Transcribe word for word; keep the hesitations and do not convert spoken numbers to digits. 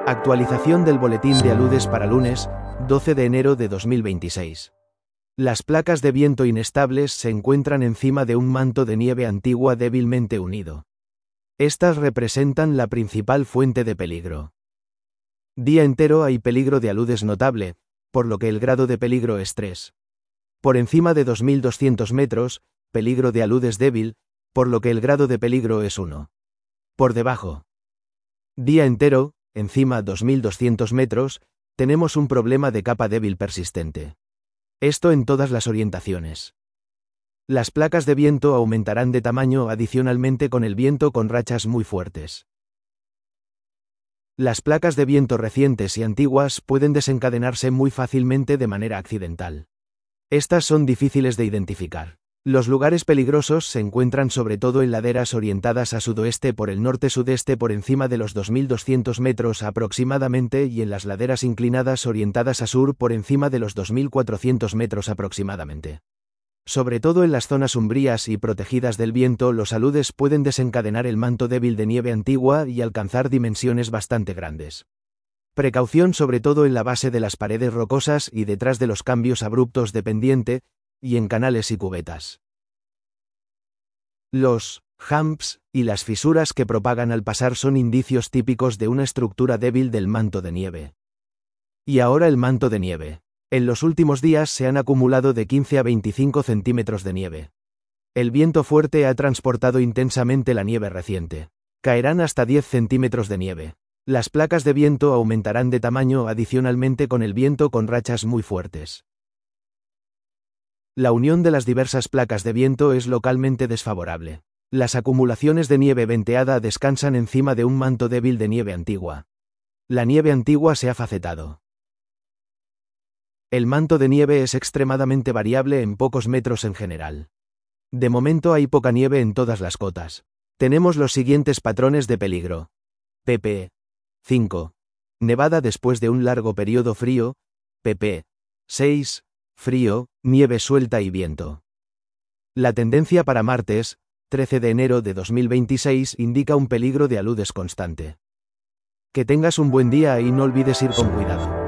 Actualización del boletín de aludes para lunes, doce de enero de dos mil veintiséis. Las placas de viento inestables se encuentran encima de un manto de nieve antigua débilmente unido. Estas representan la principal fuente de peligro. Día entero hay peligro de aludes notable, por lo que el grado de peligro es tres. Por encima de dos mil doscientos metros, peligro de aludes débil, por lo que el grado de peligro es uno. Por debajo. Día entero, encima dos mil doscientos metros, tenemos un problema de capa débil persistente. Esto en todas las orientaciones. Las placas de viento aumentarán de tamaño adicionalmente con el viento con rachas muy fuertes. Las placas de viento recientes y antiguas pueden desencadenarse muy fácilmente de manera accidental. Estas son difíciles de identificar. Los lugares peligrosos se encuentran sobre todo en laderas orientadas a sudoeste por el norte-sudeste por encima de los dos mil doscientos metros aproximadamente y en las laderas inclinadas orientadas a sur por encima de los dos mil cuatrocientos metros aproximadamente. Sobre todo en las zonas umbrías y protegidas del viento, los aludes pueden desencadenar el manto débil de nieve antigua y alcanzar dimensiones bastante grandes. Precaución sobre todo en la base de las paredes rocosas y detrás de los cambios abruptos de pendiente, y en canales y cubetas. Los humps y las fisuras que propagan al pasar son indicios típicos de una estructura débil del manto de nieve. Y ahora el manto de nieve. En los últimos días se han acumulado de quince a veinticinco centímetros de nieve. El viento fuerte ha transportado intensamente la nieve reciente. Caerán hasta diez centímetros de nieve. Las placas de viento aumentarán de tamaño adicionalmente con el viento con rachas muy fuertes. La unión de las diversas placas de viento es localmente desfavorable. Las acumulaciones de nieve venteada descansan encima de un manto débil de nieve antigua. La nieve antigua se ha facetado. El manto de nieve es extremadamente variable en pocos metros en general. De momento hay poca nieve en todas las cotas. Tenemos los siguientes patrones de peligro. pp. cinco. Nevada después de un largo periodo frío. pp. seis. Frío, nieve suelta y viento. La tendencia para martes, trece de enero de dos mil veintiséis, indica un peligro de aludes constante. Que tengas un buen día y no olvides ir con cuidado.